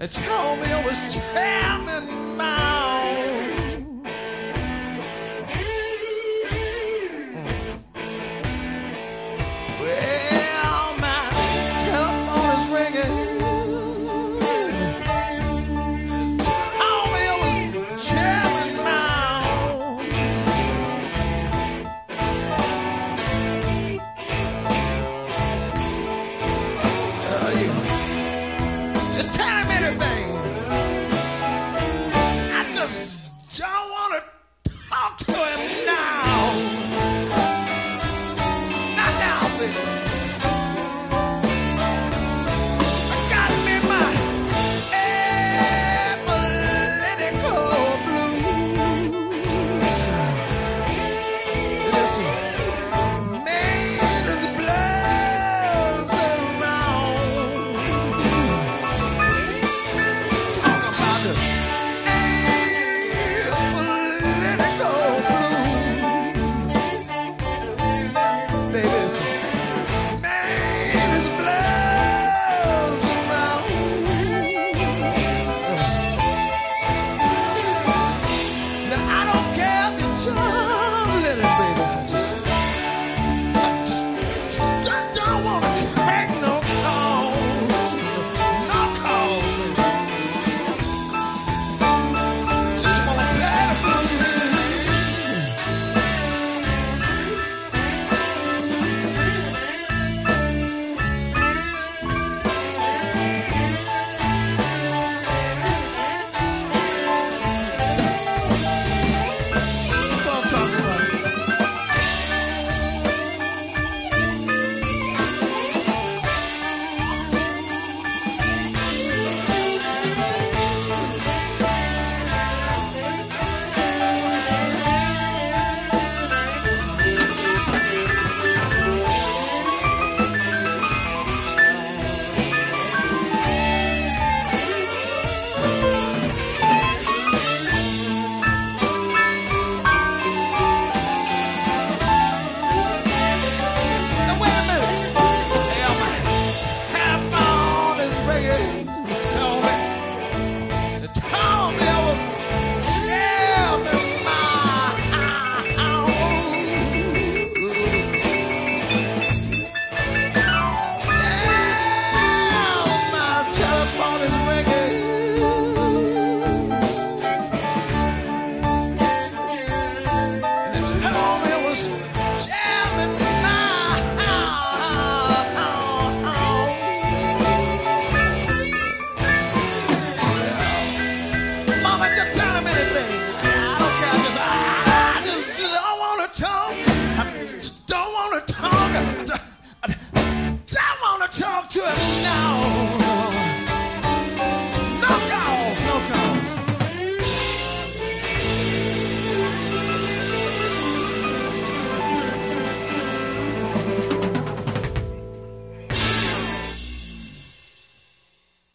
They told me I was Chairman Mao. Well, my telephone is ringing. Told me I was Chairman Mao. Just tell him anything. I just don't want to talk to him now. Not now, baby. I got me my political blues. Listen, man, there's blood around. Talk about the political blues. Baby, it's man, there's blood around. Now I don't care if you're John Lennon, baby. I just don't want to take no calls. No calls, baby. Just want to play the blues. That's all I'm talking about. Now wait a minute. Hell, my telephone is ringing. They told me I was Chairman Mao. Now my telephone is ringing. And they told me I was